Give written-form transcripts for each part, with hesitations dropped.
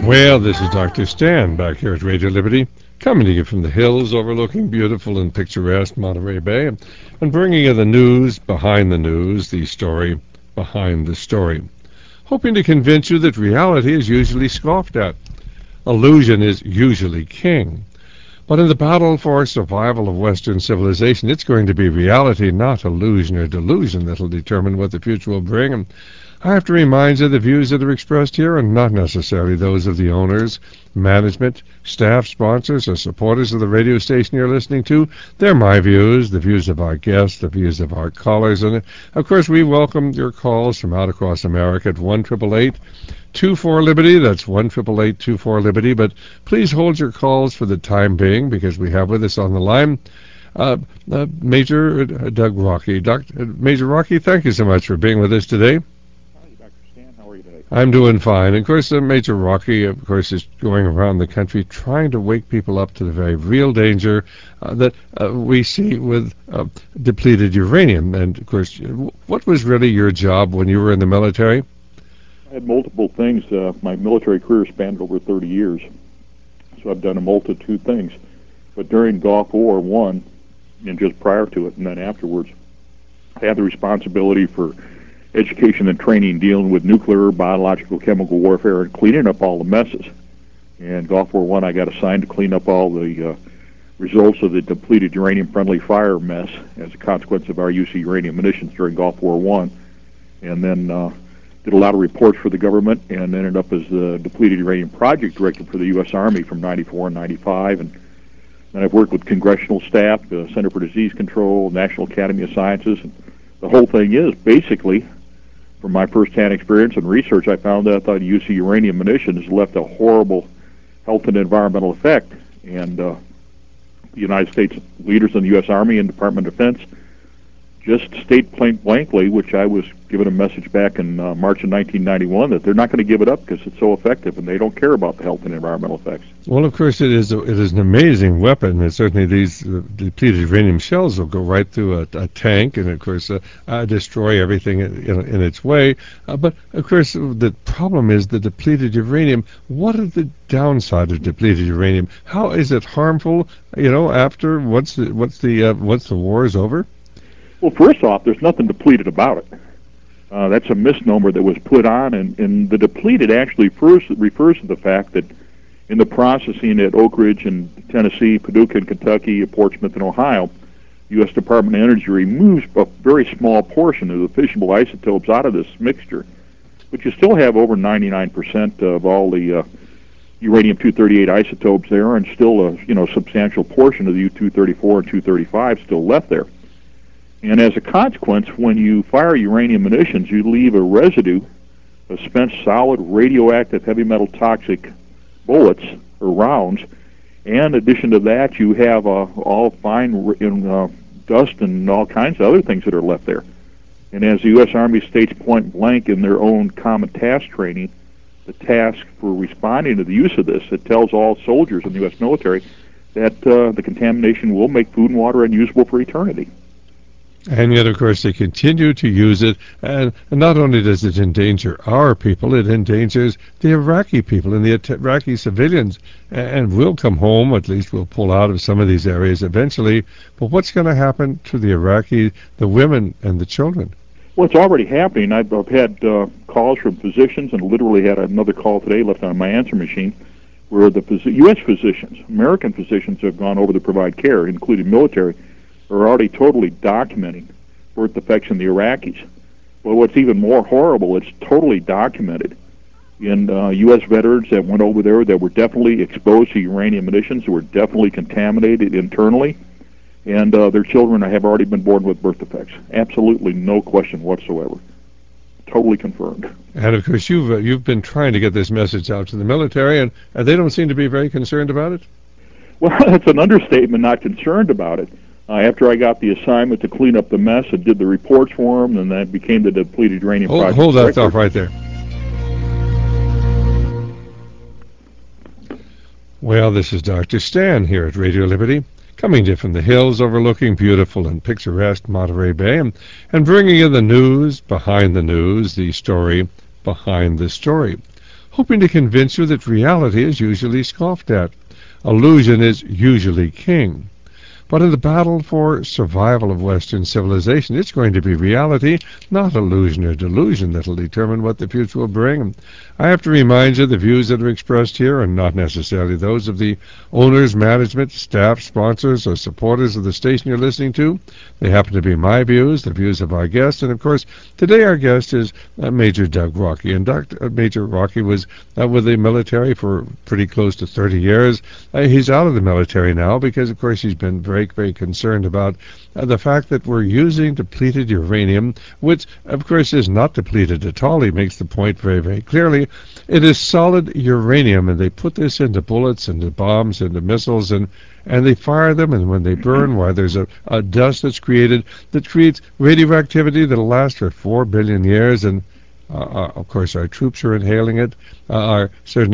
Well, this is Dr. Stan back here at Radio Liberty, coming to you from the hills overlooking beautiful and picturesque Monterey Bay, and bringing you the news, the story behind the story. Hoping to convince you that reality is usually scoffed at. Illusion is usually king. But in the battle for survival of Western civilization, it's going to be reality, not illusion or delusion, that will determine what the future will bring. And I have to remind you the views that are expressed here are not necessarily those of the owners, management, staff, sponsors, or supporters of the radio station you're listening to. They're my views, the views of our guests, the views of our callers. And, of course, we welcome your calls from out across America at 1-888-24-LIBERTY. That's 1-888-24-LIBERTY. But please hold your calls for the time being, because we have with us on the line Major Doug Rockey. Major Rockey, thank you so much for being with us today. I'm doing fine. Of course, Major Rockey, of course, is going around the country trying to wake people up to the very real danger that we see with depleted uranium. And, of course, what was really your job when you were in the military? I had multiple things. My military career spanned over 30 years, so I've done a multitude of things. But during Gulf War I, and just prior to it and then afterwards, I had the responsibility for education and training dealing with nuclear, biological, chemical warfare, and cleaning up all the messes. And Gulf War I, I got assigned to clean up all the results of the depleted uranium-friendly fire mess as a consequence of our use of uranium munitions during Gulf War I. And then did a lot of reports for the government and ended up as the depleted uranium project director for the U.S. Army from 94 and 95. And then I've worked with congressional staff, the Center for Disease Control, National Academy of Sciences. And the whole thing is basically, from my first-hand experience and research, I found out that the use of uranium munitions left a horrible health and environmental effect. And the United States leaders in the U.S. Army and Department of Defense just state point blankly, which I was given a message back in March of 1991, that they're not going to give it up because it's so effective, and they don't care about the health and environmental effects. Well, of course, it is an amazing weapon, and certainly these depleted uranium shells will go right through a tank and, of course, destroy everything in its way. But, of course, the problem is the depleted uranium. What are the downside of depleted uranium? How is it harmful, after once the war is over? Well, first off, there's nothing depleted about it. That's a misnomer that was put on, and the depleted actually refers to the fact that in the processing at Oak Ridge in Tennessee, Paducah in Kentucky, Portsmouth in Ohio, the U.S. Department of Energy removes a very small portion of the fissionable isotopes out of this mixture, but you still have over 99% of all the uranium-238 isotopes there, and still a substantial portion of the U-234 and 235 still left there. And as a consequence, when you fire uranium munitions, you leave a residue of spent solid radioactive heavy metal toxic bullets or rounds. And in addition to that, you have all fine dust and all kinds of other things that are left there. And as the U.S. Army states point blank in their own common task training, the task for responding to the use of this, it tells all soldiers in the U.S. military that the contamination will make food and water unusable for eternity. And yet, of course, they continue to use it, and not only does it endanger our people, it endangers the Iraqi people and the Iraqi civilians, and we'll come home, at least we'll pull out of some of these areas eventually, but what's going to happen to the Iraqi, the women and the children? Well, it's already happening. I've had calls from physicians, and literally had another call today left on my answer machine, where the U.S. physicians, American physicians, have gone over to provide care, including military, are already totally documenting birth defects in the Iraqis. But what's even more horrible, it's totally documented in U.S. veterans that went over there that were definitely exposed to uranium munitions, who were definitely contaminated internally, and their children have already been born with birth defects. Absolutely no question whatsoever. Totally confirmed. And, of course, you've been trying to get this message out to the military, and they don't seem to be very concerned about it? Well, that's an understatement, not concerned about it. After I got the assignment to clean up the mess and did the reports for them, and that became the depleted uranium project. Hold that thought right there. Well, this is Dr. Stan here at Radio Liberty, coming to you from the hills overlooking beautiful and picturesque Monterey Bay, and bringing you the news, the story behind the story. hoping to convince you that reality is usually scoffed at. Illusion is usually king. But in the battle for survival of Western civilization, it's going to be reality, not illusion or delusion, that will determine what the future will bring. I have to remind you the views that are expressed here are not necessarily those of the owners, management, staff, sponsors, or supporters of the station you're listening to. They happen to be my views, the views of our guest, and of course, today our guest is Major Doug Rockey. And Major Rockey was with the military for pretty close to 30 years. He's out of the military now because, of course, he's been very concerned about the fact that we're using depleted uranium, which, of course, is not depleted at all. He makes the point very clearly. It is solid uranium, and they put this into bullets, into bombs, into missiles, and they fire them, and when they burn, why, there's a dust that's created that creates radioactivity that'll last for 4 billion years, and of course, our troops are inhaling it. The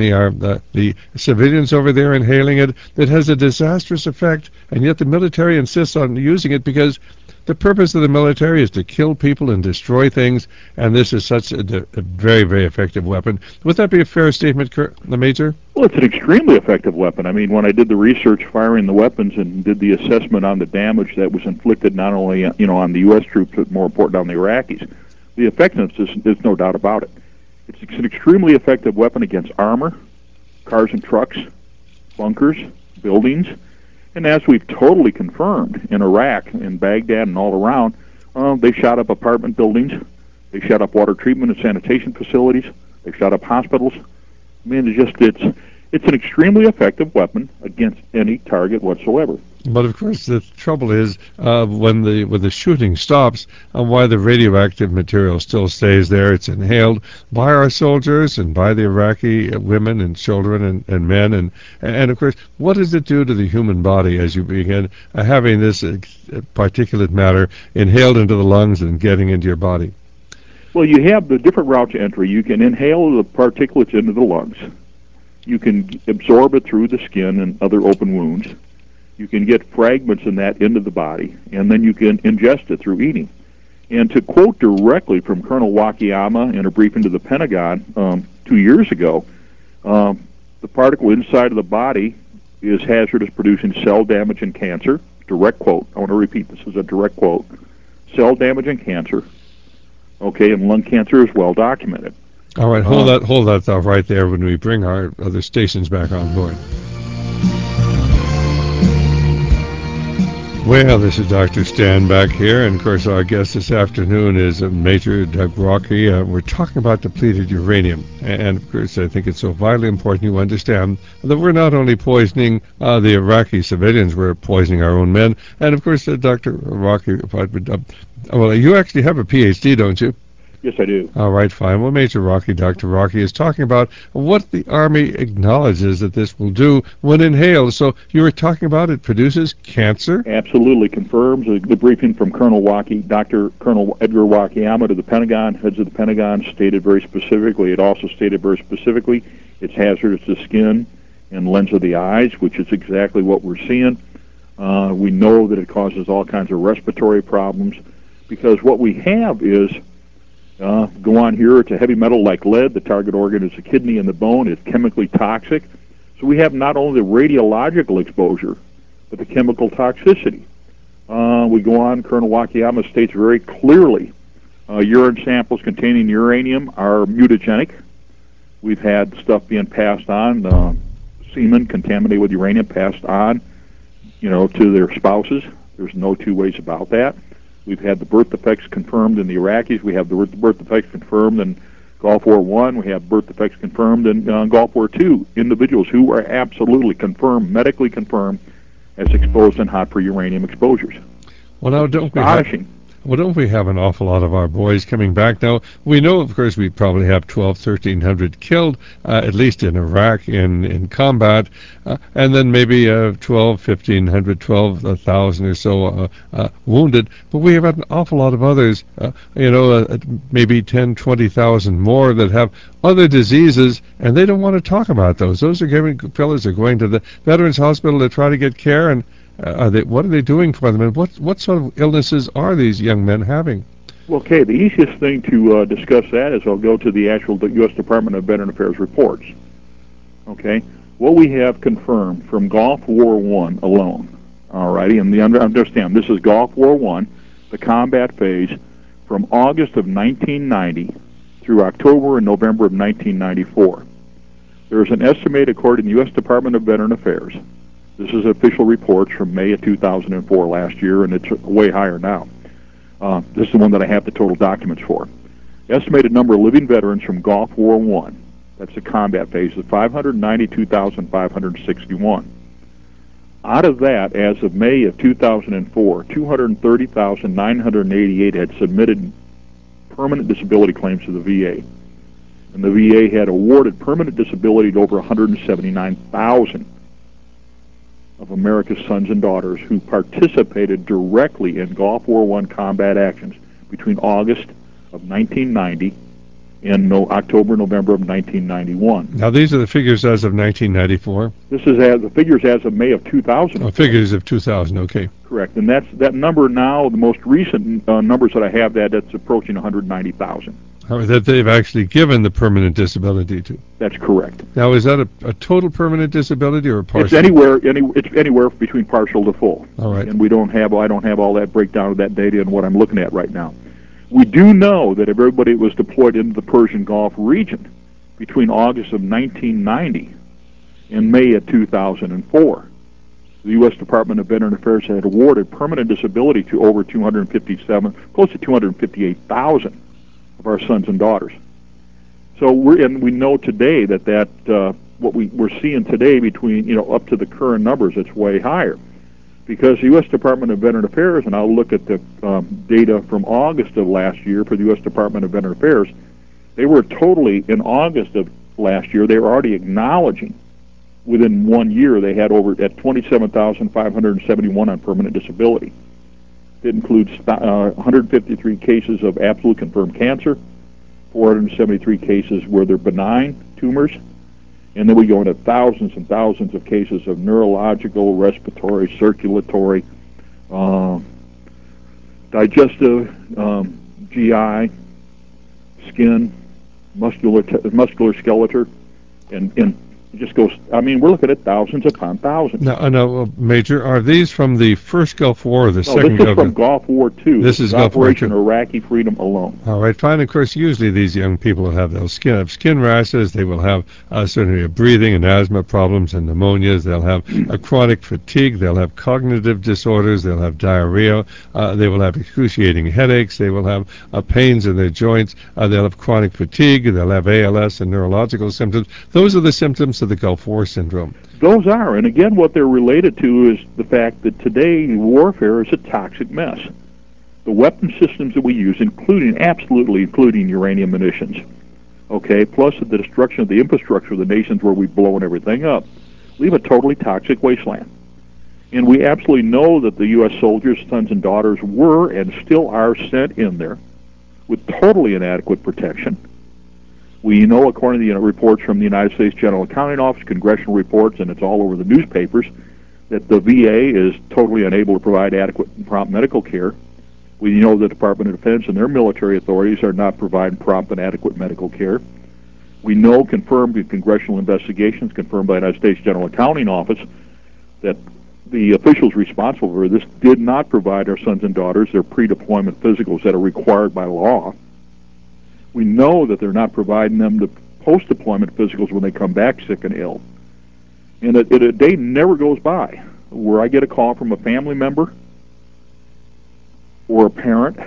civilians over there inhaling it. It has a disastrous effect, and yet the military insists on using it because the purpose of the military is to kill people and destroy things, and this is such a very effective weapon. Would that be a fair statement, the Major? Well, it's an extremely effective weapon. I mean, when I did the research firing the weapons and did the assessment on the damage that was inflicted not only on the U.S. troops, but more important on the Iraqis, the effectiveness is no doubt about it. It's an extremely effective weapon against armor, cars and trucks, bunkers, buildings, and as we've totally confirmed in Iraq, in Baghdad, and all around, they shot up apartment buildings, they shot up water treatment and sanitation facilities, they shot up hospitals. I mean, it's an extremely effective weapon against any target whatsoever. But of course, the trouble is when the shooting stops, why the radioactive material still stays there. It's inhaled by our soldiers and by the Iraqi women and children and men, and of course, what does it do to the human body as you begin having this particulate matter inhaled into the lungs and getting into your body? Well, you have the different routes of entry. You can inhale the particulates into the lungs. You can absorb it through the skin and other open wounds. You can get fragments in that into the body, and then you can ingest it through eating. And to quote directly from Colonel Wakayama in a briefing to the Pentagon 2 years ago, the particle inside of the body is hazardous, producing cell damage and cancer. Direct quote. I want to repeat, this is a direct quote. Cell damage and cancer. Okay, and lung cancer is well documented. All right, hold that thought right there when we bring our other stations back on board. Well, this is Dr. Stan back here, and of course our guest this afternoon is Major Doug Rockey. We're talking about depleted uranium, and of course I think it's so vitally important you understand that we're not only poisoning the Iraqi civilians, we're poisoning our own men, and of course Dr. Rockey, well, you actually have a PhD, don't you? Yes, I do. All right, fine. Well, Major Rockey, Dr. Rockey, is talking about what the Army acknowledges that this will do when inhaled. So you were talking about it produces cancer? Absolutely. Confirms the briefing from Colonel Colonel Edgar Wakayama to the Pentagon, heads of the Pentagon, stated very specifically. It also stated very specifically it's hazardous to skin and lens of the eyes, which is exactly what we're seeing. We know that it causes all kinds of respiratory problems because what we have is go on here, it's a heavy metal like lead. The target organ is the kidney and the bone. It's chemically toxic. So we have not only the radiological exposure, but the chemical toxicity. We go on, Colonel Wakayama states very clearly, urine samples containing uranium are mutagenic. We've had stuff being passed on, semen contaminated with uranium passed on, to their spouses. There's no two ways about that. We've had the birth defects confirmed in the Iraqis. We have the birth defects confirmed in Gulf War I. We have birth defects confirmed in Gulf War II. Individuals who are absolutely confirmed, medically confirmed, as exposed and hot for uranium exposures. Well, now, don't we have an awful lot of our boys coming back now? We know, of course, we probably have 1,300 killed, at least in Iraq, in combat, and then maybe 1,500, 12,000 or so wounded. But we have an awful lot of others, maybe 10, 20,000 more that have other diseases, and they don't want to talk about those. Those fellows are going to the Veterans Hospital to try to get care, and what are they doing for them, and what sort of illnesses are these young men having? Well, okay, the easiest thing to discuss that is I'll go to the actual U.S. Department of Veteran Affairs reports. Okay, what we have confirmed from Gulf War I alone, all righty, and understand this is Gulf War I, the combat phase, from August of 1990 through October and November of 1994. There's an estimate, according to the U.S. Department of Veteran Affairs. This is official reports from May of 2004 last year, and it's way higher now. This is the one that I have the total documents for. Estimated number of living veterans from Gulf War I, that's the combat phase, is 592,561. Out of that, as of May of 2004, 230,988 had submitted permanent disability claims to the VA. And the VA had awarded permanent disability to over 179,000 of America's sons and daughters who participated directly in Gulf War I combat actions between August of 1990 and October, November of 1991. Now, these are the figures as of 1994? This is the figures as of May of 2000. Oh, figures of 2000, okay. Correct. And that number now, the most recent numbers that I have, that's approaching 190,000. That they've actually given the permanent disability to. That's correct. Now, is that a total permanent disability or a partial? It's anywhere between partial to full. All right. And I don't have all that breakdown of that data in what I'm looking at right now. We do know that if everybody was deployed into the Persian Gulf region between August of 1990 and May of 2004, the U.S. Department of Veteran Affairs had awarded permanent disability to over close to 258,000 of our sons and daughters. So we know today that what we're seeing today between up to the current numbers, it's way higher, because the U.S. Department of Veteran Affairs, and I'll look at the data from August of last year for the U.S. Department of Veteran Affairs. They were totally, in August of last year, they were already acknowledging within 1 year they had over at 27,571 on permanent disability. It includes 153 cases of absolute confirmed cancer, 473 cases where they're benign tumors, and then we go into thousands and thousands of cases of neurological, respiratory, circulatory, digestive, GI, skin, musculoskeletal, and it just goes. I mean, we're looking at thousands upon thousands. Now, Major, are these from the first Gulf War or the second Gulf War? This is from Gulf War II. This is Gulf War II. Operation Iraqi Freedom alone. All right, fine. Of course, usually these young people will have those skin rashes. They will have certainly breathing and asthma problems and pneumonias. They'll have chronic fatigue. They'll have cognitive disorders. They'll have diarrhea. They will have excruciating headaches. They will have pains in their joints. They'll have chronic fatigue. They'll have ALS and neurological symptoms. Those are the symptoms of the Gulf War syndrome. Those are, and again, what they're related to is the fact that today warfare is a toxic mess. The weapon systems that we use, absolutely including uranium munitions, okay, plus the destruction of the infrastructure of the nations where we've blown everything up, leave a totally toxic wasteland. And we absolutely know that the U.S. soldiers, sons and daughters, were and still are sent in there with totally inadequate protection. We know, according to the reports from the United States General Accounting Office, congressional reports, and it's all over the newspapers, that the VA is totally unable to provide adequate and prompt medical care. We know the Department of Defense and their military authorities are not providing prompt and adequate medical care. We know, confirmed in congressional investigations, confirmed by the United States General Accounting Office, that the officials responsible for this did not provide our sons and daughters their pre-deployment physicals that are required by law. We know that they're not providing them the post-deployment physicals when they come back sick and ill. And a day never goes by where I get a call from a family member or a parent,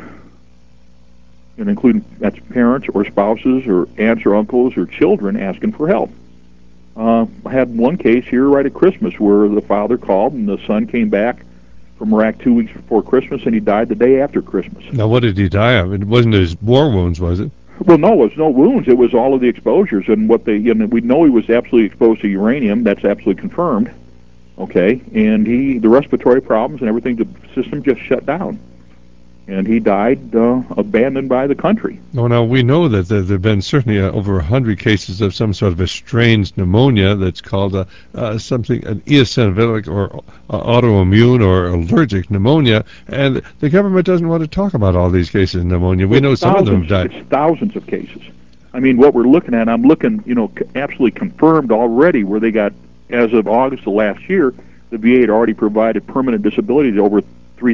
and including that's parents or spouses or aunts or uncles or children asking for help. I had one case here right at Christmas where the father called and the son came back from Iraq 2 weeks before Christmas, and he died the day after Christmas. Now, what did he die of? It wasn't his war wounds, was it? Well, no, it was no wounds. It was all of the exposures, and we know he was absolutely exposed to uranium. That's absolutely confirmed. Okay, and the respiratory problems and everything, the system just shut down. and he died abandoned by the country. Oh, now we know that there have been certainly over 100 cases of some sort of a strange pneumonia that's called something, an eosinophilic or autoimmune or allergic pneumonia, and the government doesn't want to talk about all these cases of pneumonia. We know some of them have died. It's thousands of cases. I mean, what we're looking at, I'm looking, absolutely confirmed already where they got, as of August of last year, the VA had already provided permanent disability to over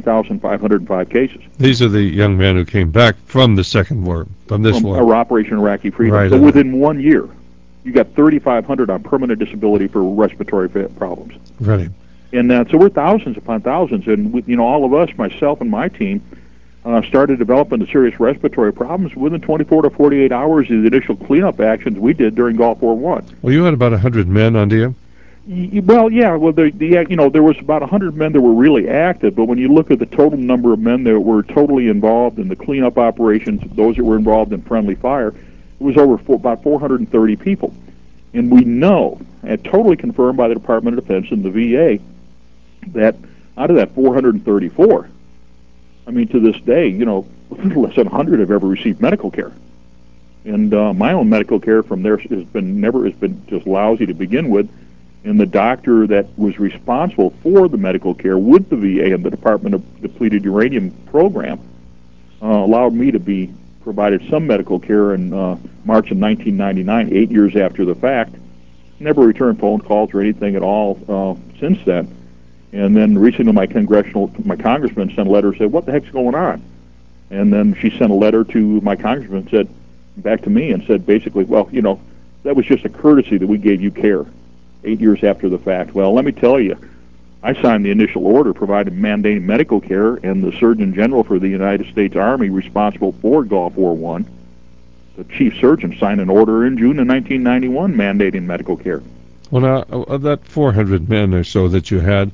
3,505 cases. These are the young men who came back from the second war, from this war. Our Operation Iraqi Freedom. Right, so within 1 year, you got 3,500 on permanent disability for respiratory problems. Right. And so we're thousands upon thousands. And, all of us, myself and my team, started developing the serious respiratory problems within 24 to 48 hours of the initial cleanup actions we did during Gulf War I. Well, you had about 100 men on you? Well, yeah. Well, there was about 100 men that were really active, but when you look at the total number of men that were totally involved in the cleanup operations, those that were involved in friendly fire, it was about 430 people. And we know, and totally confirmed by the Department of Defense and the VA, that out of that 434, I mean, to this day, less than 100 have ever received medical care. And my own medical care from there has been just lousy to begin with. And the doctor that was responsible for the medical care with the VA and the Department of Depleted Uranium program allowed me to be provided some medical care in March of 1999, 8 years after the fact. Never returned phone calls or anything at all since then. And then recently my congressman sent a letter and said, "What the heck's going on?" And then she sent a letter to my congressman, said back to me and said basically, "Well, that was just a courtesy that we gave you care 8 years after the fact." Well, let me tell you, I signed the initial order providing mandating medical care, and the Surgeon General for the United States Army responsible for Gulf War I, the chief surgeon, signed an order in June of 1991 mandating medical care. Well, now, of that 400 men or so that you had,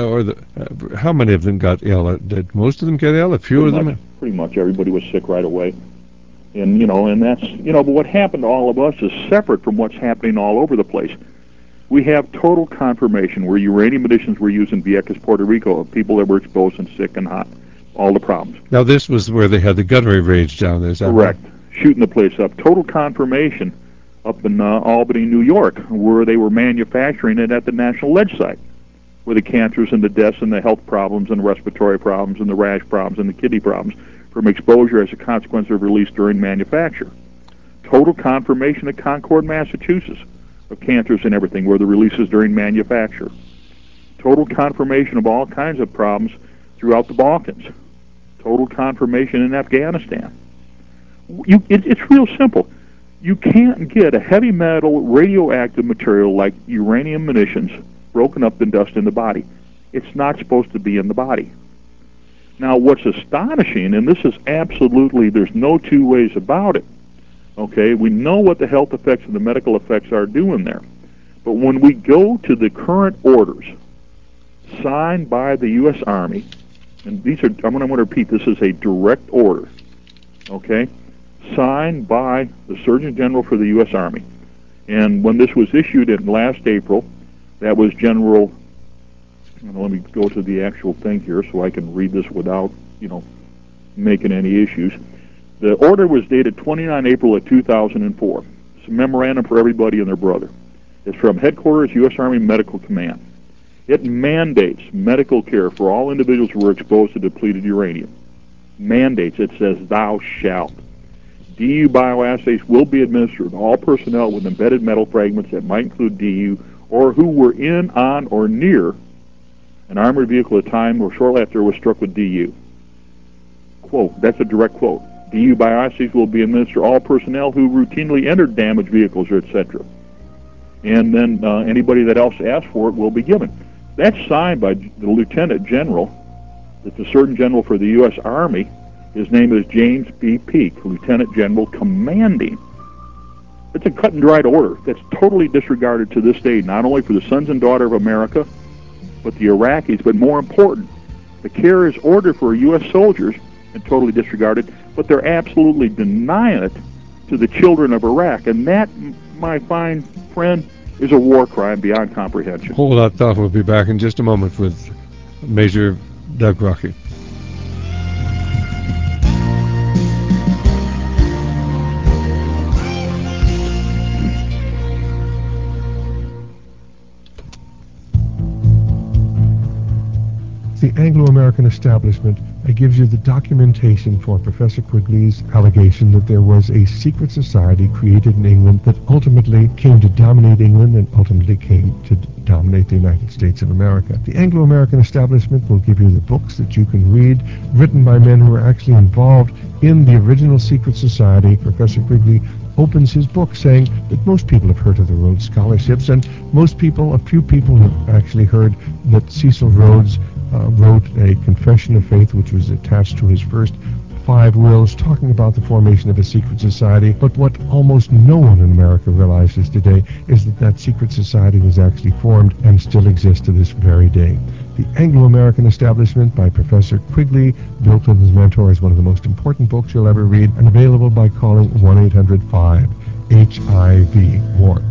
how many of them got ill? Did most of them get ill? A few of them? Pretty much everybody was sick right away. And, and that's, but what happened to all of us is separate from what's happening all over the place. We have total confirmation where uranium additions were used in Vieques, Puerto Rico, of people that were exposed and sick and hot, all the problems. Now, this was where they had the gunnery range down there, is that correct? Right? Shooting the place up. Total confirmation up in Albany, New York, where they were manufacturing it at the National Lead Site, where the cancers and the deaths and the health problems and the respiratory problems and the rash problems and the kidney problems from exposure as a consequence of release during manufacture. Total confirmation at Concord, Massachusetts, of cancers and everything, where the releases during manufacture. Total confirmation of all kinds of problems throughout the Balkans. Total confirmation in Afghanistan. It's real simple. You can't get a heavy metal radioactive material like uranium munitions broken up in dust in the body. It's not supposed to be in the body. Now, what's astonishing, and this is absolutely, there's no two ways about it, okay, we know what the health effects and the medical effects are doing there. But when we go to the current orders signed by the U.S. Army, and these are, I'm going to repeat, this is a direct order, okay, signed by the Surgeon General for the U.S. Army. And when this was issued in last April, that was General, let me go to the actual thing here so I can read this without, making any issues. The order was dated 29 April of 2004. It's a memorandum for everybody and their brother. It's from Headquarters, U.S. Army Medical Command. It mandates medical care for all individuals who were exposed to depleted uranium. Mandates, it says, thou shalt. DU bioassays will be administered to all personnel with embedded metal fragments that might include DU or who were in, on, or near an armored vehicle at the time or shortly after it was struck with DU. Quote, that's a direct quote. DU bioassays will be administered to all personnel who routinely entered damaged vehicles, etc. And then anybody that else asks for it will be given. That's signed by the Lieutenant General, that's the Surgeon General for the U.S. Army. His name is James B. Peake, Lieutenant General Commanding. It's a cut and dried order that's totally disregarded to this day, not only for the sons and daughters of America, but the Iraqis, but more important, the care is ordered for U.S. soldiers and totally disregarded, but they're absolutely denying it to the children of Iraq. And that, my fine friend, is a war crime beyond comprehension. Hold that thought. We'll be back in just a moment with Major Doug Rockey. the Anglo-American establishment gives you the documentation for Professor Quigley's allegation that there was a secret society created in England that ultimately came to dominate England and ultimately came to dominate the United States of America. The Anglo-American establishment will give you the books that you can read, written by men who were actually involved in the original secret society. Professor Quigley opens his book saying that most people have heard of the Rhodes Scholarships, and a few people have actually heard that Cecil Rhodes wrote a confession of faith which was attached to his first 5 wills talking about the formation of a secret society. But what almost no one in America realizes today is that that secret society was actually formed and still exists to this very day. The Anglo-American Establishment by Professor Quigley, built on his mentor, is one of the most important books you'll ever read, and available by calling 1-800-5-HIV-WAR.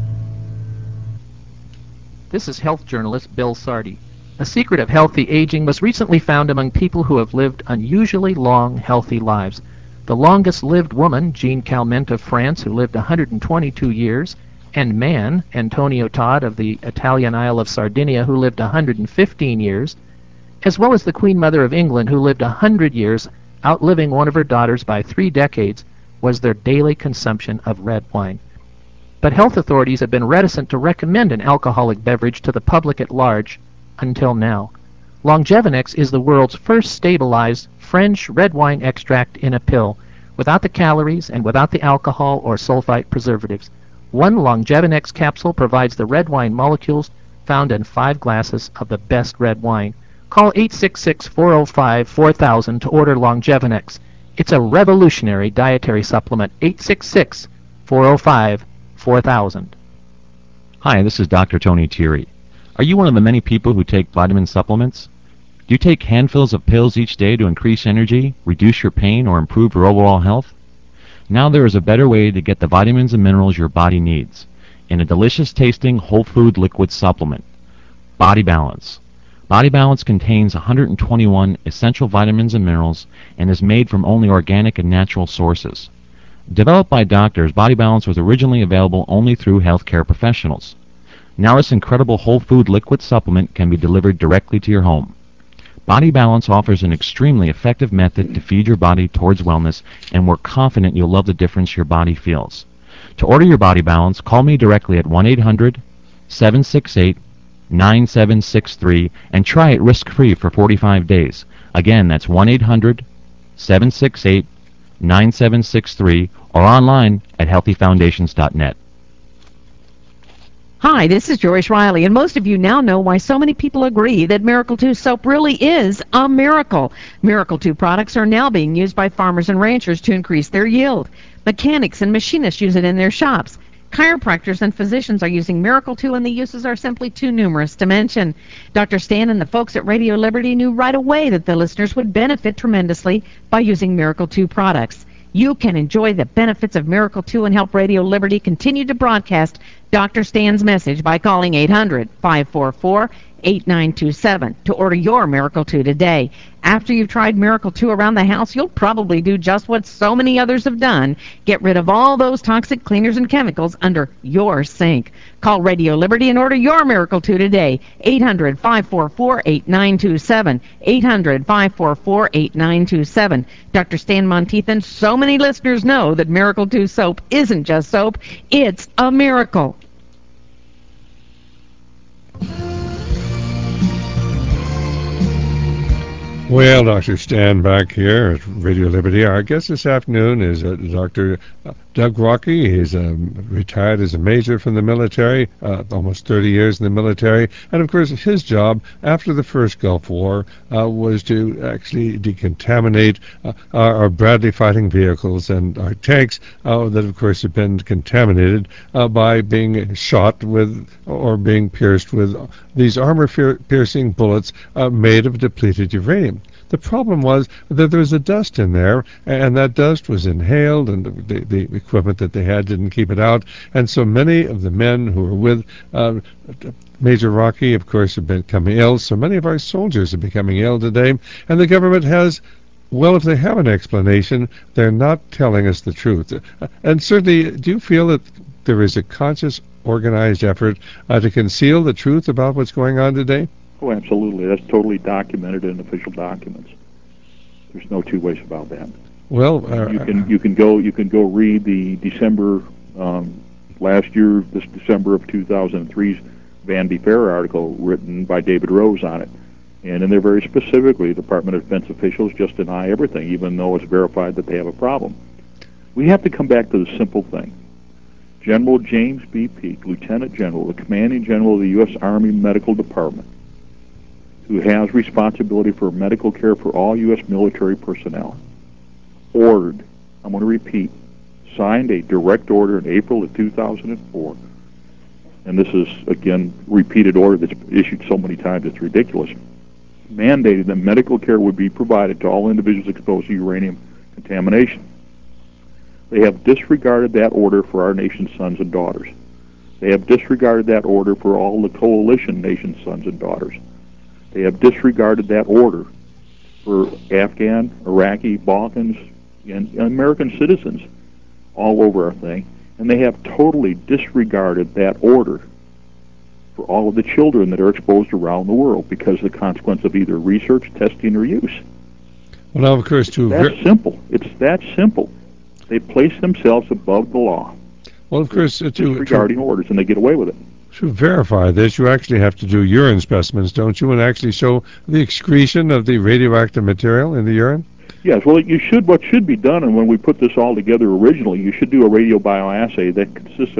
This is health journalist Bill Sardi. A secret of healthy aging was recently found among people who have lived unusually long, healthy lives. The longest-lived woman, Jean Calment of France, who lived 122 years, and man, Antonio Todd of the Italian Isle of Sardinia, who lived 115 years, as well as the Queen Mother of England, who lived 100 years, outliving one of her daughters by 3 decades, was their daily consumption of red wine. But health authorities have been reticent to recommend an alcoholic beverage to the public at large until now. Longevinex is the world's first stabilized French red wine extract in a pill, without the calories and without the alcohol or sulfite preservatives. One Longevinex capsule provides the red wine molecules found in 5 glasses of the best red wine. Call 866-405-4000 to order Longevinex. It's a revolutionary dietary supplement. 866-405-4000. Hi, this is Dr. Tony Thierry. Are you one of the many people who take vitamin supplements? Do you take handfuls of pills each day to increase energy, reduce your pain, or improve your overall health? Now there is a better way to get the vitamins and minerals your body needs in a delicious-tasting whole food liquid supplement. Body Balance. Body Balance contains 121 essential vitamins and minerals and is made from only organic and natural sources. Developed by doctors, Body Balance was originally available only through healthcare professionals. Now this incredible whole food liquid supplement can be delivered directly to your home. Body Balance offers an extremely effective method to feed your body towards wellness, and we're confident you'll love the difference your body feels. To order your Body Balance, call me directly at 1-800-768-9763 and try it risk-free for 45 days. Again, that's 1-800-768-9763 or online at healthyfoundations.net. Hi, this is Joyce Riley, and most of you now know why so many people agree that Miracle 2 soap really is a miracle. Miracle 2 products are now being used by farmers and ranchers to increase their yield. Mechanics and machinists use it in their shops. Chiropractors and physicians are using Miracle 2, and the uses are simply too numerous to mention. Dr. Stan and the folks at Radio Liberty knew right away that the listeners would benefit tremendously by using Miracle 2 products. You can enjoy the benefits of Miracle 2 and help Radio Liberty continue to broadcast Dr. Stan's message by calling 800-544-8927 to order your Miracle 2 today. After you've tried Miracle 2 around the house, you'll probably do just what so many others have done. Get rid of all those toxic cleaners and chemicals under your sink. Call Radio Liberty and order your Miracle 2 today. 800-544-8927. 800-544-8927. Dr. Stan Monteith and so many listeners know that Miracle 2 soap isn't just soap, it's a miracle. Well, Dr. Stan back here at Radio Liberty. Our guest this afternoon is Dr. Doug Rockey. He's retired as a major from the military, almost 30 years in the military. And, of course, his job after the first Gulf War was to actually decontaminate our Bradley fighting vehicles and our tanks that, of course, have been contaminated by being shot with or being pierced with these armor-piercing bullets made of depleted uranium. The problem was that there was a dust in there, and that dust was inhaled, and the equipment that they had didn't keep it out. And so many of the men who were with Major Rockey, of course, have become ill. So many of our soldiers are becoming ill today, and the government has, well, if they have an explanation, they're not telling us the truth. And certainly, do you feel that there is a conscious, organized effort to conceal the truth about what's going on today? Oh, absolutely. That's totally documented in official documents. There's no two ways about that. Well, you can go read the December last year, this December of 2003's Vanity Fair article written by David Rose on it. And in there very specifically, Department of Defense officials just deny everything, even though it's verified that they have a problem. We have to come back to the simple thing. General James B. Peake, Lieutenant General, the Commanding General of the U.S. Army Medical Department, who has responsibility for medical care for all U.S. military personnel, ordered, I'm going to repeat, signed a direct order in April of 2004, and this is, again, repeated order that's issued so many times it's ridiculous, mandated that medical care would be provided to all individuals exposed to uranium contamination. They have disregarded that order for our nation's sons and daughters. They have disregarded that order for all the coalition nation's sons and daughters. They have disregarded that order for Afghan, Iraqi, Balkans, and American citizens all over our thing. And they have totally disregarded that order for all of the children that are exposed around the world because of the consequence of either research, testing, or use. Well, now, of course, that's simple. It's that simple. They place themselves above the law. Well, of course, disregarding orders, and they get away with it. To verify this, you actually have to do urine specimens, don't you, and actually show the excretion of the radioactive material in the urine? Yes, well, you should. What should be done, and when we put this all together originally, you should do a radiobioassay that consists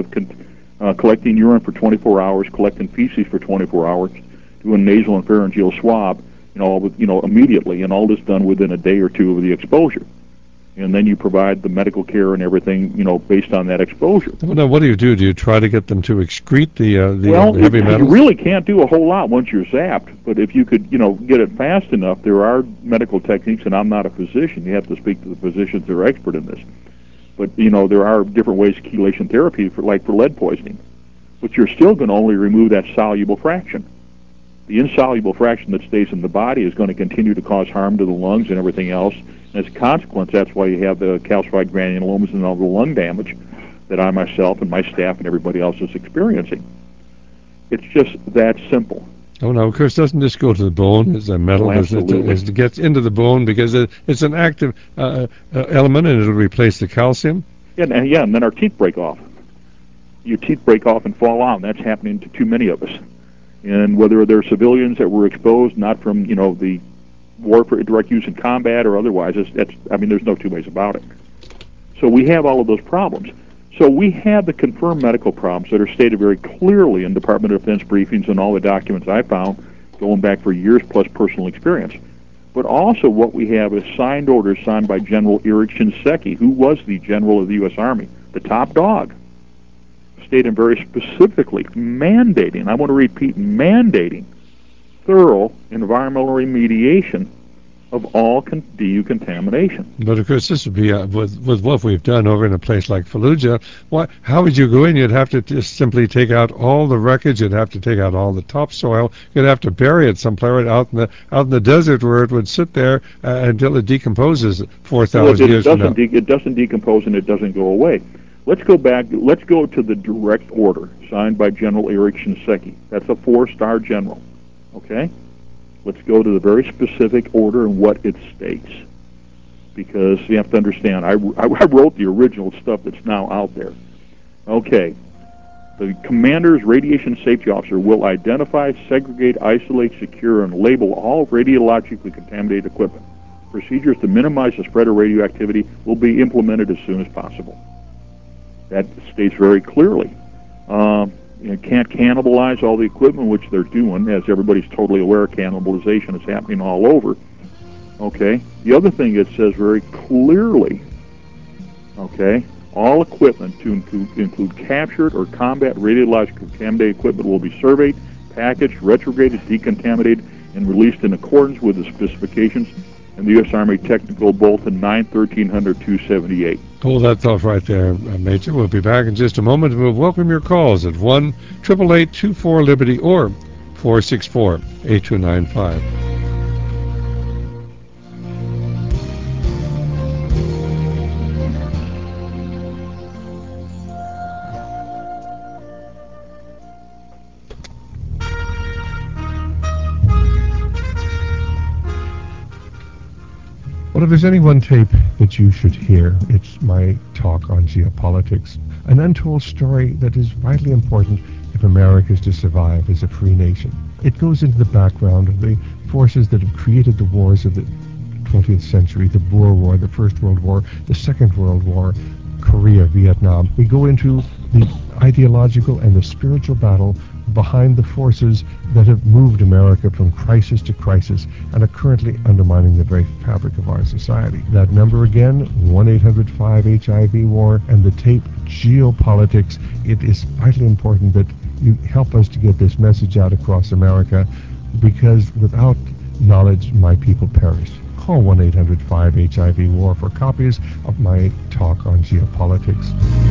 of collecting urine for 24 hours, collecting feces for 24 hours, doing nasal and pharyngeal swab, immediately, and all this done within a day or two of the exposure. And then you provide the medical care and everything, based on that exposure. Well, now, what do? Do you try to get them to excrete the heavy metals? You really can't do a whole lot once you're zapped. But if you could, get it fast enough, there are medical techniques, and I'm not a physician. You have to speak to the physicians that are expert in this. But, there are different ways of chelation therapy, for lead poisoning. But you're still going to only remove that soluble fraction. The insoluble fraction that stays in the body is going to continue to cause harm to the lungs and everything else. And as a consequence, that's why you have the calcified granulomas and all the lung damage that I myself and my staff and everybody else is experiencing. It's just that simple. Oh, no, of course, doesn't this go to the bone as a metal? It gets into the bone because it's an active element, and it'll replace the calcium? And then our teeth break off. Your teeth break off and fall out, and that's happening to too many of us. And whether they're civilians that were exposed, not from, the war for direct use in combat or otherwise, there's no two ways about it. So we have all of those problems. So we have the confirmed medical problems that are stated very clearly in Department of Defense briefings and all the documents I found going back for years plus personal experience. But also what we have is signed orders signed by General Erich Shinseki, who was the general of the U.S. Army, the top dog, stating very specifically, mandating, I want to repeat, mandating thorough environmental remediation of all DU contamination. But of course, this would be with what we've done over in a place like Fallujah. How would you go in? You'd have to just simply take out all the wreckage. You'd have to take out all the topsoil. You'd have to bury it somewhere out in the desert where it would sit there until it decomposes 4,000 years from now. It doesn't decompose and it doesn't go away. Let's go back. Let's go to the direct order signed by General Erich Shinseki. That's a 4-star general. Okay? Let's go to the very specific order and what it states. Because you have to understand, I wrote the original stuff that's now out there. Okay. The commander's radiation safety officer will identify, segregate, isolate, secure, and label all radiologically contaminated equipment. Procedures to minimize the spread of radioactivity will be implemented as soon as possible. That states very clearly. You can't cannibalize all the equipment, which they're doing, as everybody's totally aware. Cannibalization is happening all over. Okay. The other thing it says very clearly, okay, all equipment to include captured or combat radiologically contaminated equipment will be surveyed, packaged, retrograded, decontaminated, and released in accordance with the specifications in the U.S. Army Technical Bulletin 9/1300-278. Oh, that's off right there, Major. We'll be back in just a moment, and we'll welcome your calls at 1-888-24-LIBERTY or 464-8295. if there's any one tape that you should hear, it's my talk on geopolitics, an untold story that is vitally important if America is to survive as a free nation. It goes into the background of the forces that have created the wars of the 20th century, the Boer War, the First World War, the Second World War, Korea, Vietnam. We go into the ideological and the spiritual battle behind the forces that have moved America from crisis to crisis and are currently undermining the very fabric of our society. That number again, 1-800-5-HIV-WAR, and the tape Geopolitics. It is vitally important that you help us to get this message out across America, because without knowledge, my people perish. Call 1-800-5-HIV-WAR for copies of my talk on geopolitics.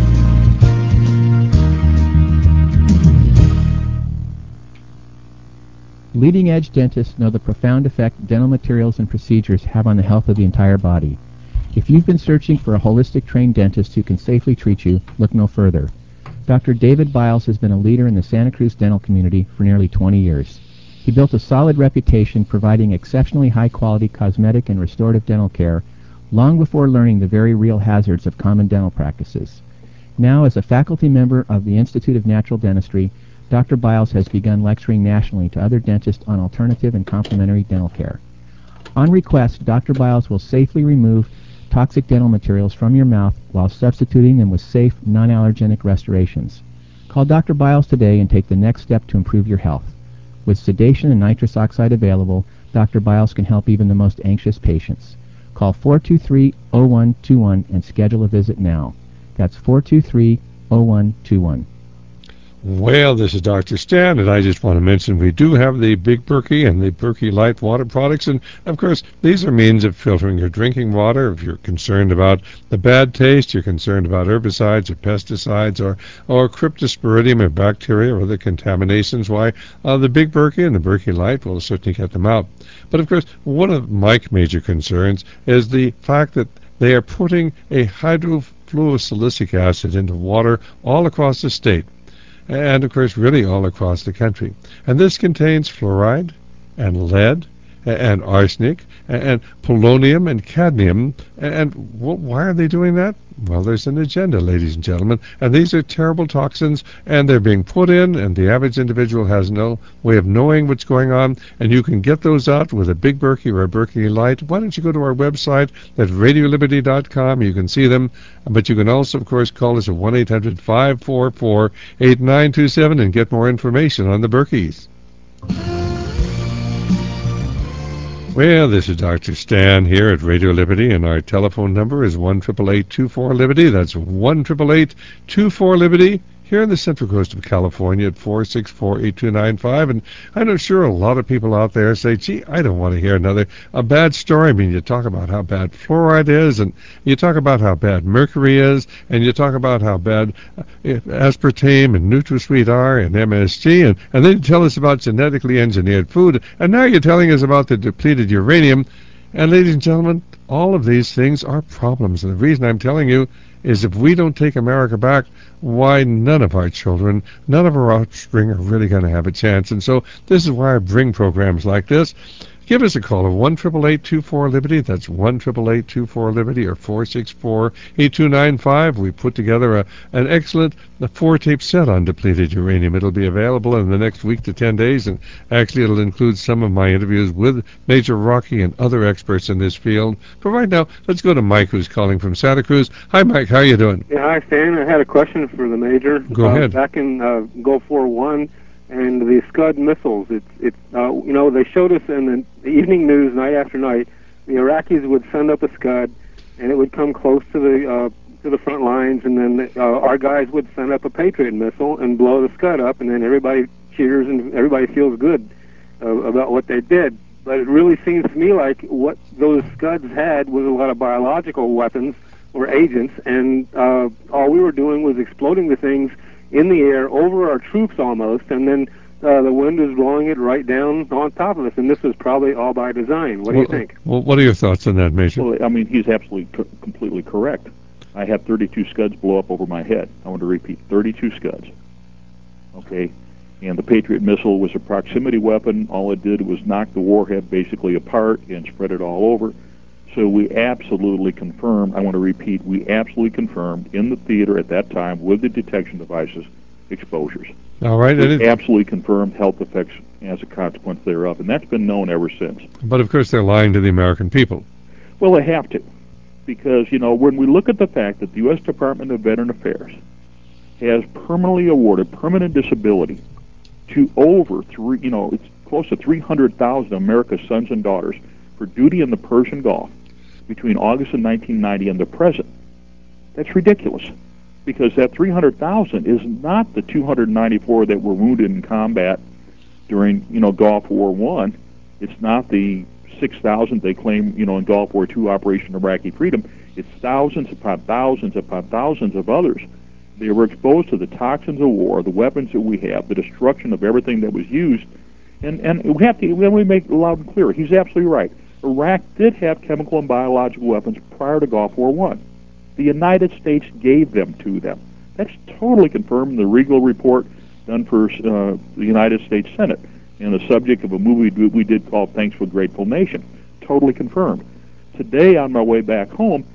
Leading-edge dentists know the profound effect dental materials and procedures have on the health of the entire body. If you've been searching for a holistic trained dentist who can safely treat you, look no further. Dr. David Biles has been a leader in the Santa Cruz dental community for nearly 20 years. He built a solid reputation providing exceptionally high-quality cosmetic and restorative dental care long before learning the very real hazards of common dental practices. Now, as a faculty member of the Institute of Natural Dentistry, Dr. Biles has begun lecturing nationally to other dentists on alternative and complementary dental care. On request, Dr. Biles will safely remove toxic dental materials from your mouth while substituting them with safe, non-allergenic restorations. Call Dr. Biles today and take the next step to improve your health. With sedation and nitrous oxide available, Dr. Biles can help even the most anxious patients. Call 423-0121 and schedule a visit now. That's 423-0121. Well, this is Dr. Stan, and I just want to mention we do have the Big Berkey and the Berkey Light water products, and of course these are means of filtering your drinking water. If you're concerned about the bad taste, you're concerned about herbicides or pesticides or cryptosporidium or bacteria or other contaminations, why the Big Berkey and the Berkey Light will certainly get them out. But of course, one of my major concerns is the fact that they are putting a hydrofluorosilicic acid into water all across the state, and of course really all across the country. And this contains fluoride and lead and arsenic and polonium and cadmium. And why are they doing that? Well, there's an agenda, ladies and gentlemen, and these are terrible toxins, and they're being put in, and the average individual has no way of knowing what's going on, and you can get those out with a Big Berkey or a Berkey Light. Why don't you go to our website at radioliberty.com? You can see them, but you can also, of course, call us at 1-800-544-8927 and get more information on the Berkeys. Well, this is Dr. Stan here at Radio Liberty, and our telephone number is 1-888-24-LIBERTY. That's 1-888-24-LIBERTY. Here in the Central Coast of California at 464-8295. And I know sure a lot of people out there say, gee, I don't want to hear a bad story. I mean, you talk about how bad fluoride is, and you talk about how bad mercury is, and you talk about how bad aspartame and NutraSweet are and MSG, and then you tell us about genetically engineered food, and now you're telling us about the depleted uranium. And ladies and gentlemen, all of these things are problems. And the reason I'm telling you is if we don't take America back, why none of our children, none of our offspring are really going to have a chance. And so this is why I bring programs like this. Give us a call at 1-888-24-LIBERTY. That's 1-888-24-LIBERTY or 464-8295. We put together an excellent 4-tape set on depleted uranium. It'll be available in the next week to 10 days, and actually it'll include some of my interviews with Major Rocky and other experts in this field. But right now, let's go to Mike, who's calling from Santa Cruz. Hi, Mike. How are you doing? Yeah, hi, Stan. I had a question for the Major. Go ahead. Back in Gulf War I, and the Scud missiles, they showed us in the evening news night after night, the Iraqis would send up a Scud, and it would come close to the front lines, and then our guys would send up a Patriot missile and blow the Scud up, and then everybody cheers and everybody feels good about what they did. But it really seems to me like what those Scuds had was a lot of biological weapons or agents, and all we were doing was exploding the things in the air over our troops almost, and then the wind was blowing it right down on top of us, and this was probably all by design. What do you think? Well, what are your thoughts on that, Major? Well, I mean, he's absolutely completely correct. I had 32 Scuds blow up over my head. I want to repeat, 32 Scuds. Okay? And the Patriot missile was a proximity weapon. All it did was knock the warhead basically apart and spread it all over. So we absolutely confirmed, I want to repeat, we absolutely confirmed in the theater at that time with the detection devices exposures. All right. We absolutely confirmed health effects as a consequence thereof, and that's been known ever since. But of course they're lying to the American people. Well, they have to, because, you know, when we look at the fact that the U.S. Department of Veteran Affairs has permanently awarded permanent disability to over it's close to 300,000 America's sons and daughters for duty in the Persian Gulf between August of 1990 and the present. That's ridiculous, because that 300,000 is not the 294 that were wounded in combat during, Gulf War I. It's not the 6,000 they claim, in Gulf War II, Operation Iraqi Freedom. It's thousands upon thousands upon thousands of others. They were exposed to the toxins of war, the weapons that we have, the destruction of everything that was used. And we have to, when we make it loud and clear, he's absolutely right. Iraq did have chemical and biological weapons prior to Gulf War I. The United States gave them to them. That's totally confirmed in the Regal report done for the United States Senate, and the subject of a movie we did called Thanks for a Grateful Nation. Totally confirmed. Today, on my way back home,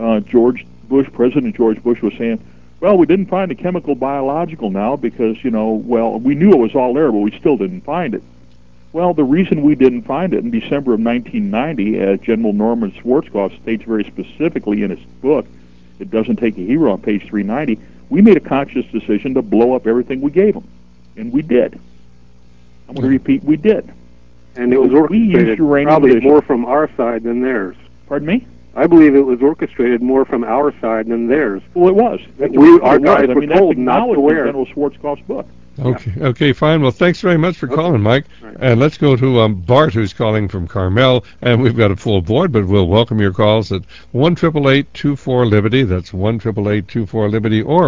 President George Bush was saying, well, we didn't find the chemical biological now because, we knew it was all there, but we still didn't find it. Well, the reason we didn't find it in December of 1990, as General Norman Schwarzkopf states very specifically in his book, It Doesn't Take a Hero, on page 390, we made a conscious decision to blow up everything we gave them. And we did. I'm going to repeat, we did. And it was orchestrated probably more from our side than theirs. Pardon me? I believe it was orchestrated more from our side than theirs. Well, it was. Our guys were told not to wear. General Schwarzkopf's book. Okay, okay, fine. Well, thanks very much for calling, Mike. Right. And let's go to Bart, who's calling from Carmel. And we've got a full board, but we'll welcome your calls at 1-888-24-LIBERTY. That's 1-888-24-LIBERTY or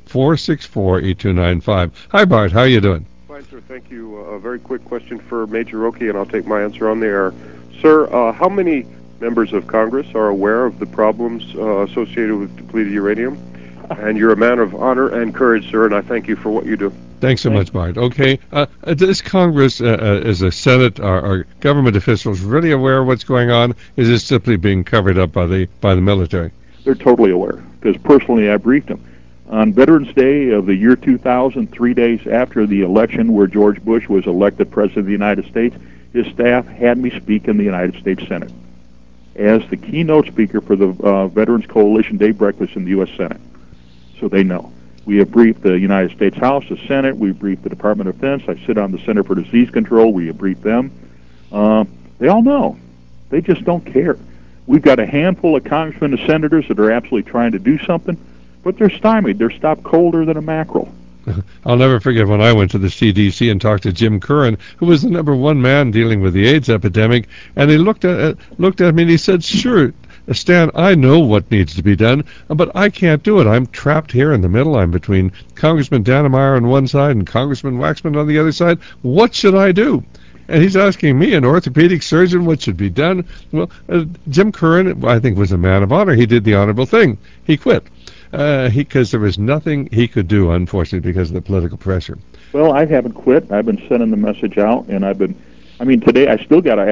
464-8295. Hi, Bart. How are you doing? Fine, sir. Thank you. A very quick question for Major Oki, and I'll take my answer on the air. Sir, how many members of Congress are aware of the problems associated with depleted uranium? And you're a man of honor and courage, sir, and I thank you for what you do. Thanks so much, Bart. Okay, is Congress, as a Senate, are government officials really aware of what's going on? Is it simply being covered up by the military? They're totally aware, because personally I briefed them. On Veterans Day of the year 2000, 3 days after the election where George Bush was elected President of the United States, his staff had me speak in the United States Senate as the keynote speaker for the Veterans Coalition Day Breakfast in the U.S. Senate. So they know. We have briefed the United States House, the Senate. We've briefed the Department of Defense. I sit on the Center for Disease Control. We have briefed them. They all know. They just don't care. We've got a handful of congressmen and senators that are absolutely trying to do something, but they're stymied. They're stopped colder than a mackerel. I'll never forget when I went to the CDC and talked to Jim Curran, who was the #1 man dealing with the AIDS epidemic, and he looked at me and he said, "Sure, Stan, I know what needs to be done, but I can't do it. I'm trapped here in the middle. I'm between Congressman Dannemeyer on one side and Congressman Waxman on the other side. What should I do?" And he's asking me, an orthopedic surgeon, what should be done. Well, Jim Curran, I think, was a man of honor. He did the honorable thing. He quit because there was nothing he could do, unfortunately, because of the political pressure. Well, I haven't quit. I've been sending the message out, and today I've still got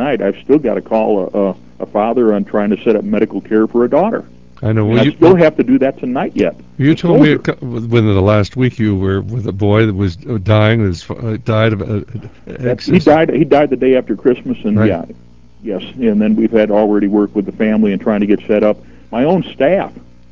to call a father on trying to set up medical care for a daughter. I know. Well, I still have to do that tonight yet. You told me within the last week you were with a boy that was dying, died of excess. He died the day after Christmas, and right. Yes. And then we've had already worked with the family and trying to get set up. My own staff,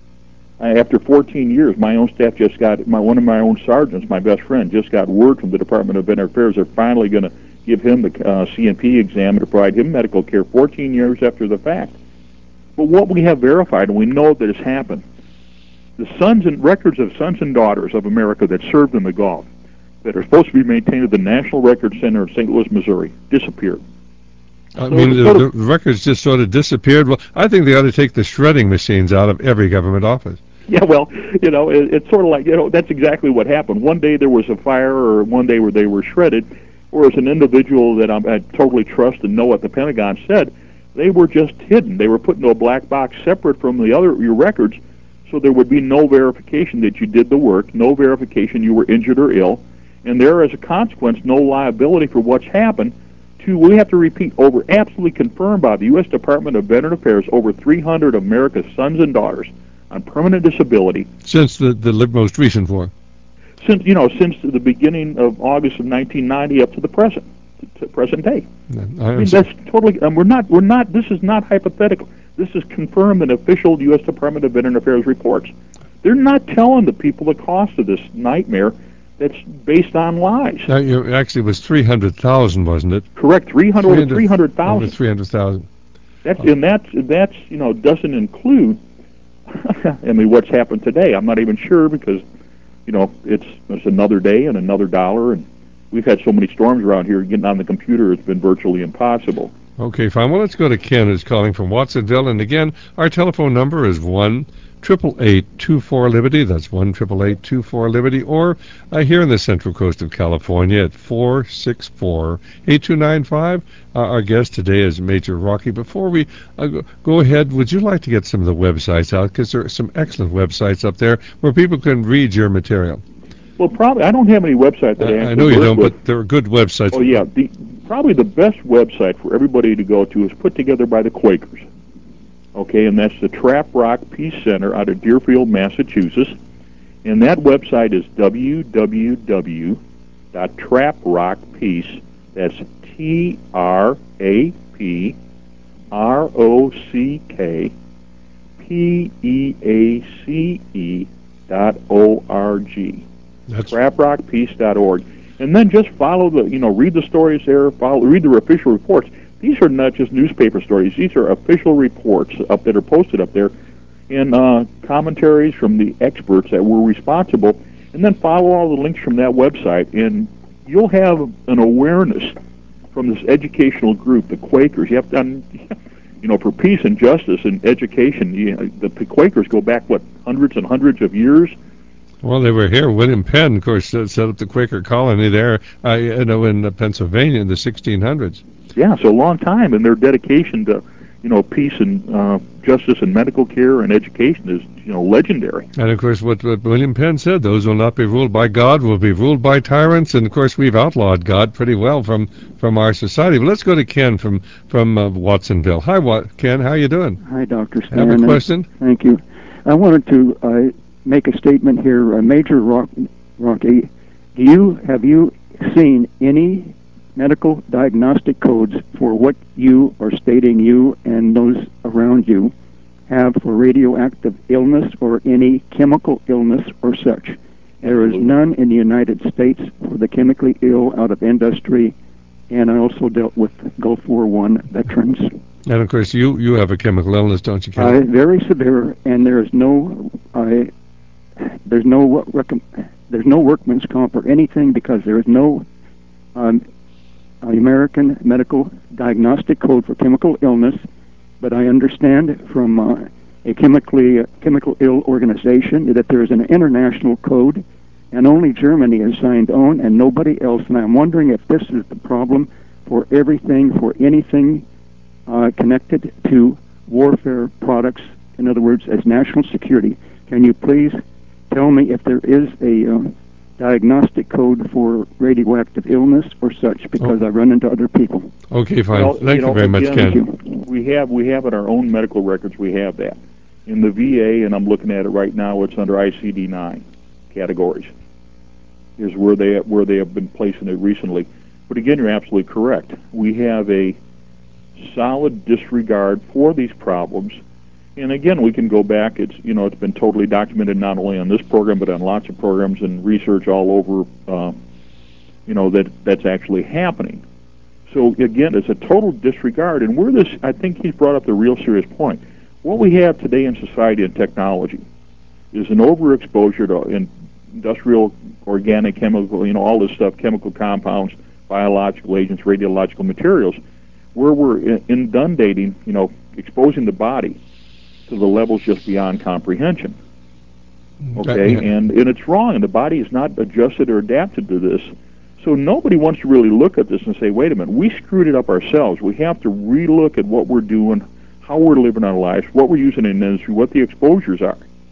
after 14 years, my own staff just got, one of my own sergeants, my best friend, just got word from the Department of Veteran Affairs they're finally going to give him the CNP exam to provide him medical care 14 years after the fact. But what we have verified, and we know that it's happened, the records of sons and daughters of America that served in the Gulf, that are supposed to be maintained at the National Record Center in St. Louis, Missouri, disappeared. The records just sort of disappeared. Well, I think they ought to take the shredding machines out of every government office. Yeah, well, it's sort of like, that's exactly what happened. One day there was a fire, or one day where they were shredded, whereas an individual that I totally trust and know what the Pentagon said, they were just hidden. They were put into a black box separate from your records, so there would be no verification that you did the work, no verification you were injured or ill, and there, as a consequence, no liability for what's happened we have to repeat, absolutely confirmed by the U.S. Department of Veteran Affairs, over 300 of America's sons and daughters on permanent disability. Since the most recent war? Since the beginning of August of 1990 up to the present day. I mean, that's totally. We're not. This is not hypothetical. This is confirmed in official U.S. Department of Veteran Affairs reports. They're not telling the people the cost of this nightmare that's based on lies. Actually, it was 300,000, wasn't it? Correct. Over 300,000. Over 300,000. That's doesn't include. I mean, what's happened today? I'm not even sure because, it's another day and another dollar, and we've had so many storms around here. Getting on the computer, it's been virtually impossible. Okay, fine. Well, let's go to Ken, who's calling from Watsonville. And again, our telephone number is 1-888-24-LIBERTY. That's 1-888-24-LIBERTY. Or here in the Central Coast of California at 464-8295. Our guest today is Major Rocky. Before we go ahead, would you like to get some of the websites out? Because there are some excellent websites up there where people can read your material. Well, probably, I don't have any website that I know you don't, but there are good websites. Oh, yeah. Probably the best website for everybody to go to is put together by the Quakers. Okay, and that's the Trap Rock Peace Center out of Deerfield, Massachusetts. And that website is www.traprockpeace, that's TRAPROCKPEACE.org. That's traprockpeace.org. And then just follow read the stories there, read their official reports. These are not just newspaper stories. These are official reports up that are posted up there, and commentaries from the experts that were responsible. And then follow all the links from that website, and you'll have an awareness from this educational group, the Quakers. You have done, for peace and justice and education. The Quakers go back hundreds and hundreds of years. Well, they were here. William Penn, of course, set up the Quaker colony there, in Pennsylvania in the 1600s. Yeah, so a long time, and their dedication to, peace and justice and medical care and education is, legendary. And of course, what William Penn said: those will not be ruled by God will be ruled by tyrants. And of course, we've outlawed God pretty well from our society. But let's go to Ken from Watsonville. Hi, Ken. How you doing? Hi, Dr. Stan. Have a question? Thank you. I wanted to make a statement here, Major Rocky. Have you seen any medical diagnostic codes for what you are stating you and those around you have for radioactive illness or any chemical illness or such? There is none in the United States for the chemically ill out of industry, and I also dealt with Gulf War I veterans. And of course, you have a chemical illness, don't you, Ken? Very severe, and there's no workman's comp or anything because there is no American medical diagnostic code for chemical illness. But I understand from a chemical ill organization that there is an international code, and only Germany is signed on and nobody else. And I'm wondering if this is the problem for everything, for anything connected to warfare products, in other words, as national security. Can you please tell me if there is a diagnostic code for radioactive illness or such, because I run into other people. Okay, fine. Well, thank you very much, Ken. We have in our own medical records, we have that. In the VA, and I'm looking at it right now, it's under ICD-9 categories, is where they have been placing it recently. But again, you're absolutely correct. We have a solid disregard for these problems. And again, we can go back. It's been totally documented not only on this program but on lots of programs and research all over. That's actually happening. So again, it's a total disregard. And I think he's brought up the real serious point. What we have today in society and technology is an overexposure to industrial, organic, chemical, all this stuff, chemical compounds, biological agents, radiological materials, where we're inundating, exposing the body to the levels just beyond comprehension. Okay, and it's wrong, and the body is not adjusted or adapted to this. So nobody wants to really look at this and say, wait a minute, we screwed it up ourselves. We have to relook at what we're doing, how we're living our lives, what we're using in the industry, what the exposures are.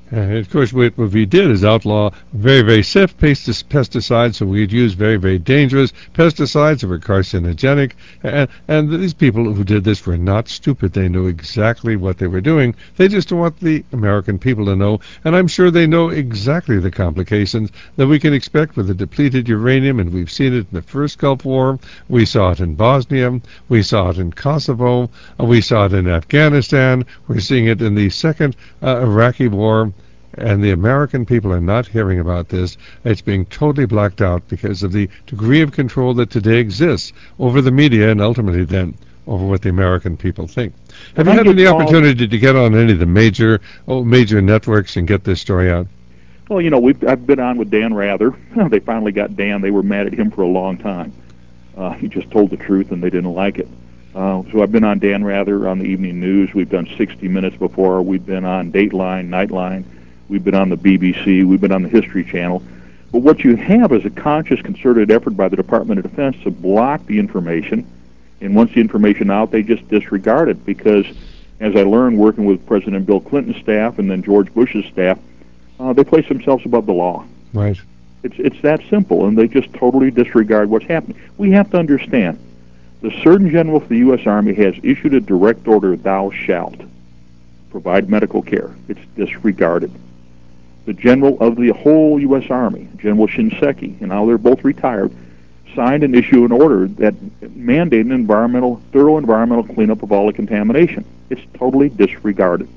Of course, what we did is outlaw very, very safe pesticides, so we'd use very, very dangerous pesticides that were carcinogenic. And these people who did this were not stupid. They knew exactly what they were doing. They just don't want the American people to know. And I'm sure they know exactly the complications that we can expect with the depleted uranium, and we've seen it in the first Gulf War. We saw it in Bosnia. We saw it in Kosovo. We saw it in Afghanistan. We're seeing it in the second Iraqi war. And the American people are not hearing about this. It's being totally blacked out because of the degree of control that today exists over the media and ultimately then over what the American people think. Have you had any opportunity to get on any of the major networks and get this story out? Well, I've been on with Dan Rather. They finally got Dan. They were mad at him for a long time. He just told the truth and they didn't like it. So I've been on Dan Rather on the evening news. We've done 60 Minutes before. We've been on Dateline, Nightline. We've been on the BBC. We've been on the History Channel. But what you have is a conscious, concerted effort by the Department of Defense to block the information. And once the information out, they just disregard it because, as I learned working with President Bill Clinton's staff and then George Bush's staff, they place themselves above the law. Right. It's that simple, and they just totally disregard what's happening. We have to understand, the Surgeon General for the U.S. Army has issued a direct order, thou shalt provide medical care. It's disregarded. The general of the whole U.S. Army, General Shinseki, and now they're both retired, signed and issued an order that mandated thorough environmental cleanup of all the contamination. It's totally disregarded.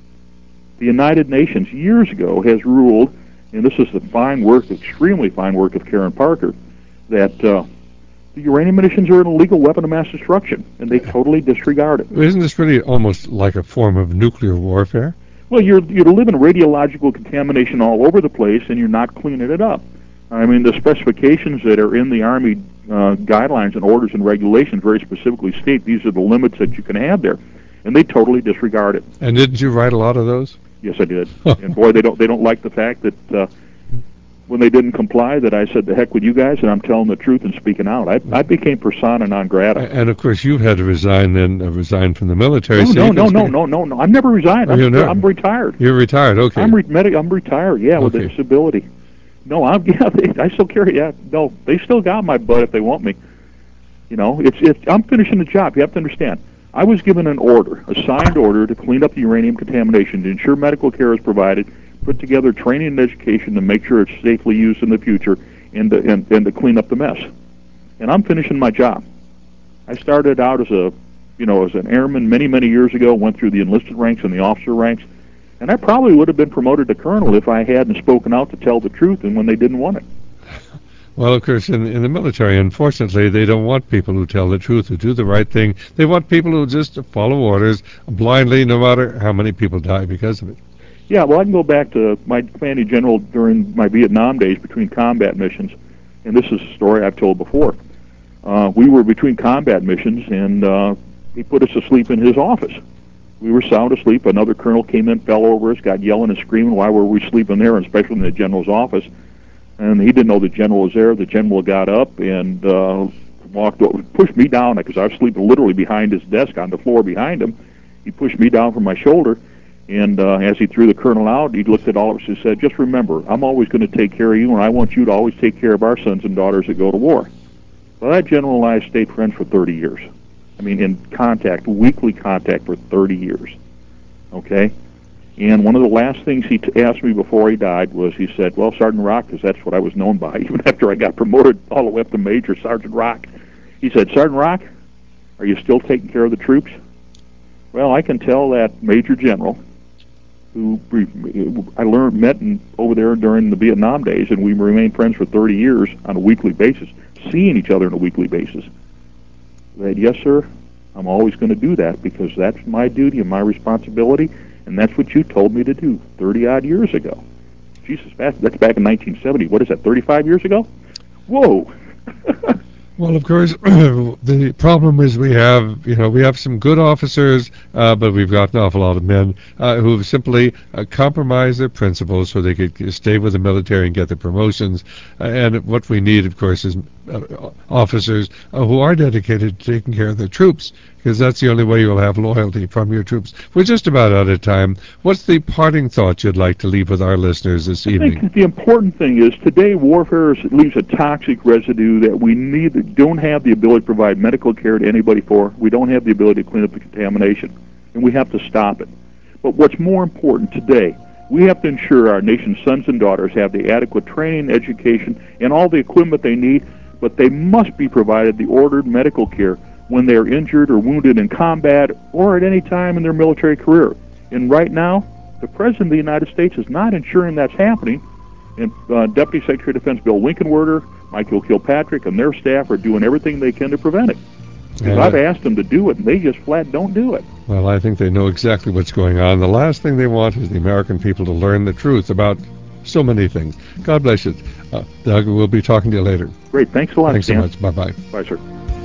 The United Nations years ago has ruled, and this is the fine work, extremely fine work of Karen Parker, that the uranium emissions are an illegal weapon of mass destruction, and they totally disregard it. Isn't this really almost like a form of nuclear warfare? Well, you're living radiological contamination all over the place, and you're not cleaning it up. I mean, the specifications that are in the Army guidelines and orders and regulations very specifically state these are the limits that you can have there, and they totally disregard it. And didn't you write a lot of those? Yes, I did. And boy, they don't like the fact that when they didn't comply, that I said, "The heck with you guys," and I'm telling the truth and speaking out. I became persona non grata. And of course, you had to resign from the military. No. I've never resigned. I'm retired. You're retired. Okay. I'm retired. Yeah, with a disability. No, I still carry. Yeah, no, they still got my butt if they want me. I'm finishing the job. You have to understand. I was given an order, a signed order, to clean up the uranium contamination, to ensure medical care is provided, put together training and education to make sure it's safely used in the future, and to clean up the mess. And I'm finishing my job. I started out as an airman many years ago, went through the enlisted ranks and the officer ranks, and I probably would have been promoted to colonel if I hadn't spoken out to tell the truth and when they didn't want it. Well, of course, in the military, unfortunately, they don't want people who tell the truth, who do the right thing. They want people who just follow orders blindly, no matter how many people die because of it. Yeah, well, I can go back to my commanding general during my Vietnam days between combat missions, and this is a story I've told before. We were between combat missions, and he put us to sleep in his office. We were sound asleep. Another colonel came in, fell over us, got yelling and screaming. Why were we sleeping there, and especially in the general's office? And he didn't know the general was there. The general got up and walked over, pushed me down, because I was sleeping literally behind his desk on the floor behind him. He pushed me down from my shoulder, and as he threw the colonel out, he looked at all of us and said, "Just remember, I'm always going to take care of you, and I want you to always take care of our sons and daughters that go to war." Well, that general and I stayed friends for 30 years. I mean, in contact, weekly contact for 30 years. Okay? And one of the last things he asked me before he died was, he said, "Well, Sergeant Rock," because that's what I was known by, even after I got promoted all the way up to Major, Sergeant Rock. He said, "Sergeant Rock, are you still taking care of the troops?" Well, I can tell that Major General, who I met over there during the Vietnam days, and we remained friends for 30 years on a weekly basis, seeing each other on a weekly basis, that, "Yes, sir, I'm always going to do that because that's my duty and my responsibility, and that's what you told me to do 30-odd years ago." Jesus, that's back in 1970. What is that, 35 years ago? Whoa. Well, of course, the problem is we have some good officers, but we've got an awful lot of men who've simply compromised their principles so they could stay with the military and get the promotions. And what we need, of course, is officers who are dedicated to taking care of their troops. because that's the only way you'll have loyalty from your troops. We're just about out of time. What's the parting thought you'd like to leave with our listeners this evening? I think the important thing is today warfare leaves a toxic residue that we don't have the ability to provide medical care to anybody for. We don't have the ability to clean up the contamination, and we have to stop it. But what's more important today, we have to ensure our nation's sons and daughters have the adequate training, education, and all the equipment they need, but they must be provided the ordered medical care when they are injured or wounded in combat or at any time in their military career. And right now, the President of the United States is not ensuring that's happening, and Deputy Secretary of Defense Bill Winkenwerder, Michael Kilpatrick, and their staff are doing everything they can to prevent it. Because I've asked them to do it, and they just flat don't do it. Well, I think they know exactly what's going on. The last thing they want is the American people to learn the truth about so many things. God bless you. Doug, we'll be talking to you later. Great. Thanks a lot, Thanks Stan. so much. Bye-bye. Bye, sir.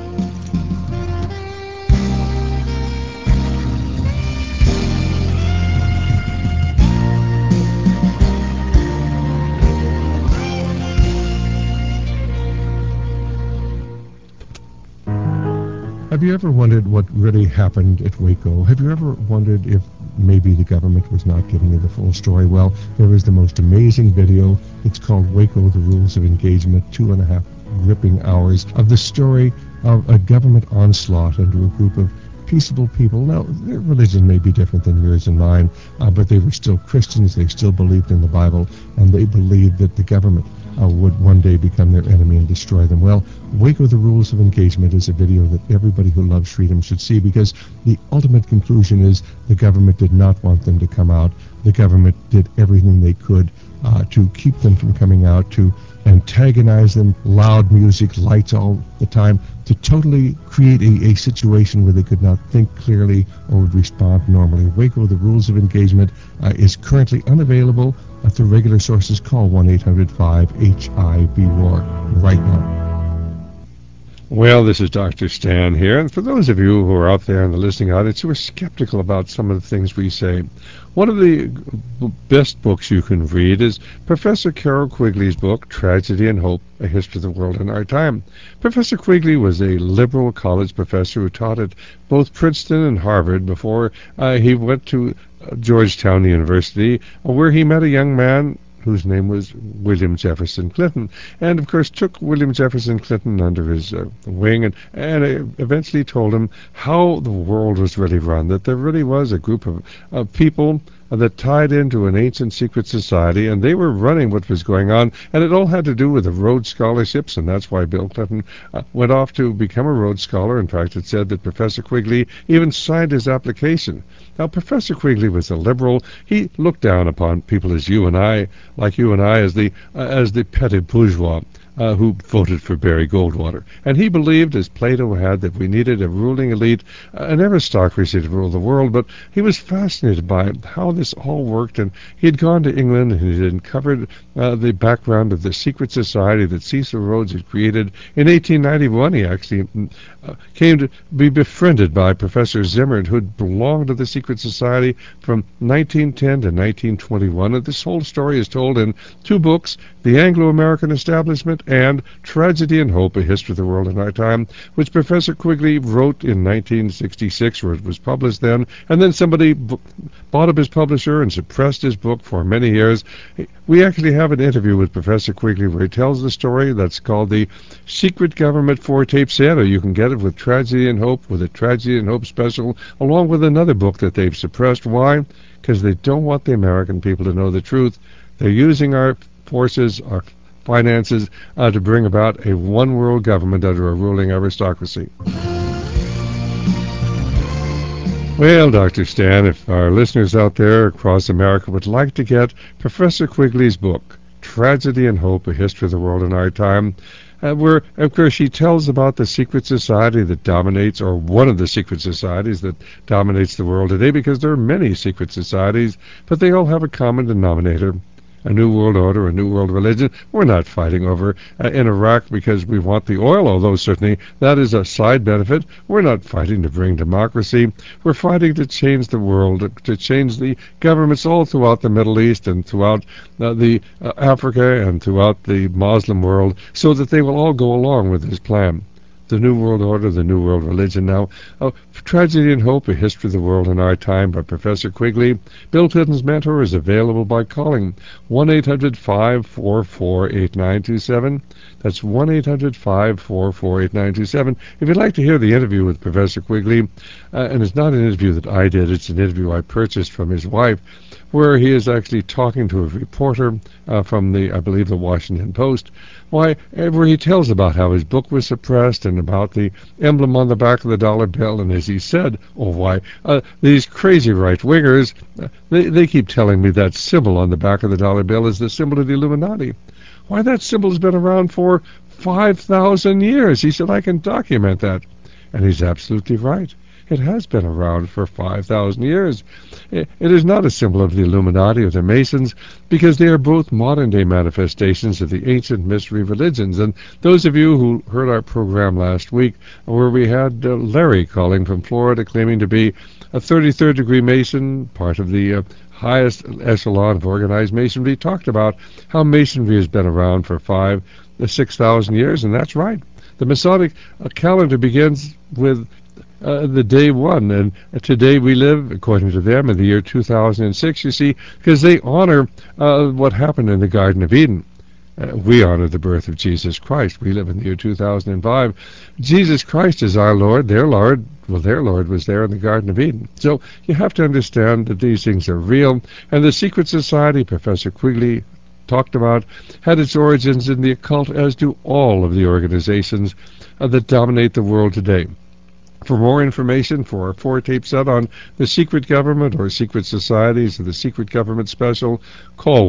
Have you ever wondered what really happened at Waco? Have you ever wondered if maybe the government was not giving you the full story? Well, there is the most amazing video. It's called Waco, The Rules of Engagement, 2.5 gripping hours of the story of a government onslaught under a group of peaceable people. Now, their religion may be different than yours and mine, but they were still Christians. They still believed in the Bible, and they believed that the government would one day become their enemy and destroy them. Well, Waco, The Rules of Engagement is a video that everybody who loves freedom should see, because the ultimate conclusion is the government did not want them to come out. The government did everything they could to keep them from coming out, to antagonize them, loud music, lights all the time, to totally create a situation where they could not think clearly or would respond normally. Waco, The Rules of Engagement is currently unavailable through regular sources. Call 1-800-5-HIB-WAR right now. Well, this is Dr. Stan here, and for those of you who are out there in the listening audience who are skeptical about some of the things we say, one of the best books you can read is Professor Carroll Quigley's book, Tragedy and Hope, A History of the World in Our Time. Professor Quigley was a liberal college professor who taught at both Princeton and Harvard before he went to Georgetown University, where he met a young man whose name was William Jefferson Clinton, and of course took William Jefferson Clinton under his wing and eventually told him how the world was really run, that there really was a group of people that tied into an ancient secret society, and they were running what was going on, and it all had to do with the Rhodes Scholarships, and that's why Bill Clinton went off to become a Rhodes Scholar. In fact, it said that Professor Quigley even signed his application. Now, Professor Quigley was a liberal. He looked down upon people as you and I, like you and I, as the petty bourgeois who voted for Barry Goldwater. And he believed, as Plato had, that we needed a ruling elite, an aristocracy to rule the world, but he was fascinated by how this all worked, and he had gone to England and he had uncovered the background of the secret society that Cecil Rhodes had created. In 1891, he actually came to be befriended by Professor Zimmer, who had belonged to the secret society from 1910 to 1921. And this whole story is told in two books, The Anglo-American Establishment and Tragedy and Hope, A History of the World in Our Time, which Professor Quigley wrote in 1966, where it was published then, and then somebody bought up his publisher and suppressed his book for many years. We actually have an interview with Professor Quigley where he tells the story. That's called The Secret Government 4-Tape Santa. You can get it with Tragedy and Hope, with a Tragedy and Hope special, along with another book that they've suppressed. Why? Because they don't want the American people to know the truth. They're using our forces, our finances, to bring about a one-world government under a ruling aristocracy. Well, Dr. Stan, if our listeners out there across America would like to get Professor Quigley's book, Tragedy and Hope, A History of the World in Our Time, where, of course, she tells about the secret society that dominates, or one of the secret societies that dominates the world today, because there are many secret societies, but they all have a common denominator. A new world order, a new world religion. We're not fighting over in Iraq because we want the oil, although certainly that is a side benefit. We're not fighting to bring democracy. We're fighting to change the world, to change the governments all throughout the Middle East and throughout the Africa and throughout the Muslim world, so that they will all go along with this plan. The New World Order, the New World Religion Now. Tragedy and Hope, A History of the World in Our Time by Professor Quigley. Bill Clinton's Mentor is available by calling 1-800-544-8927. That's 1-800-544-8927. If you'd like to hear the interview with Professor Quigley, and it's not an interview that I did, it's an interview I purchased from his wife, where he is actually talking to a reporter from I believe, the Washington Post, where he tells about how his book was suppressed and about the emblem on the back of the dollar bill, and as he said, these crazy right-wingers, they keep telling me that symbol on the back of the dollar bill is the symbol of the Illuminati. Why, that symbol's been around for 5,000 years. He said, I can document that. And he's absolutely right. It has been around for 5,000 years. It is not a symbol of the Illuminati or the Masons, because they are both modern-day manifestations of the ancient mystery religions. And those of you who heard our program last week, where we had Larry calling from Florida, claiming to be a 33rd degree Mason, part of the highest echelon of organized Masonry, talked about how Masonry has been around for 5,000 to 6,000 years, and that's right. The Masonic calendar begins with the day one, and today we live, according to them, in the year 2006, you see, because they honor what happened in the Garden of Eden. We honor the birth of Jesus Christ. We live in the year 2005. Jesus Christ is our Lord, their Lord. Well, their Lord was there in the Garden of Eden. So you have to understand that these things are real, and the secret society Professor Quigley talked about had its origins in the occult, as do all of the organizations that dominate the world today. For more information, for our 4-tape set on the secret government or secret societies or the secret government special, call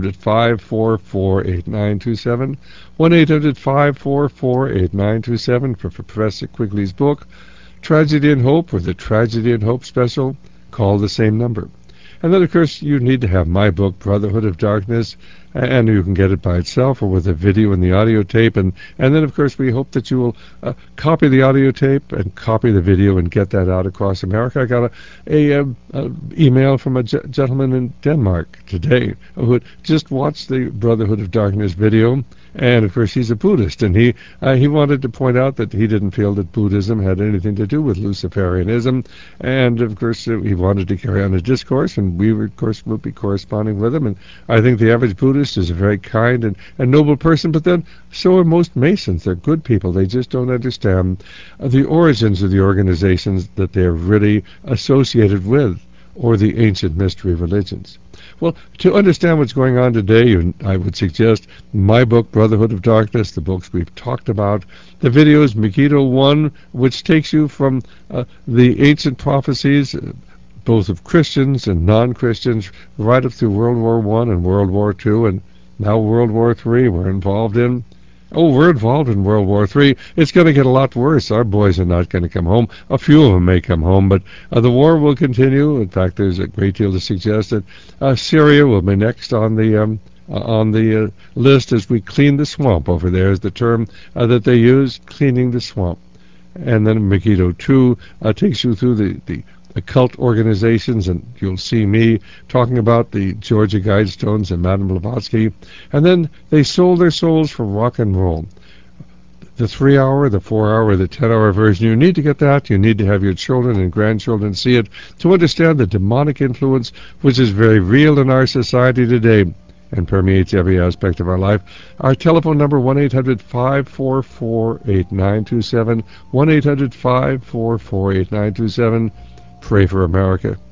1-800-544-8927, 1-800-544-8927 for Professor Quigley's book, Tragedy and Hope, or the Tragedy and Hope special. Call the same number. And then, of course, you need to have my book, Brotherhood of Darkness, and you can get it by itself or with a video and the audio tape. And then, of course, we hope that you will copy the audio tape and copy the video and get that out across America. I got a email from a gentleman in Denmark today who had just watched the Brotherhood of Darkness video. And, of course, he's a Buddhist, and he wanted to point out that he didn't feel that Buddhism had anything to do with Luciferianism. And, of course, he wanted to carry on a discourse, and we, of course, will be corresponding with him. And I think the average Buddhist is a very kind and noble person, but then so are most Masons. They're good people. They just don't understand the origins of the organizations that they're really associated with, or the ancient mystery religions. Well, to understand what's going on today, I would suggest my book, Brotherhood of Darkness, the books we've talked about, the videos, Megiddo 1, which takes you from the ancient prophecies, both of Christians and non-Christians, right up through World War I and World War II, and now World War III we're involved in. We're involved in World War III. It's going to get a lot worse. Our boys are not going to come home. A few of them may come home, but the war will continue. In fact, there's a great deal to suggest that Syria will be next on the list as we clean the swamp over there, is the term that they use, cleaning the swamp. And then Megiddo 2 takes you through the occult organizations, and you'll see me talking about the Georgia Guidestones and Madame Blavatsky. And then they sold their souls for rock and roll. The 3-hour, the 4-hour, the 10-hour version, you need to get that. You need to have your children and grandchildren see it to understand the demonic influence which is very real in our society today and permeates every aspect of our life. Our telephone number, 1-800-544-8927, 1-800-544-8927. Pray for America.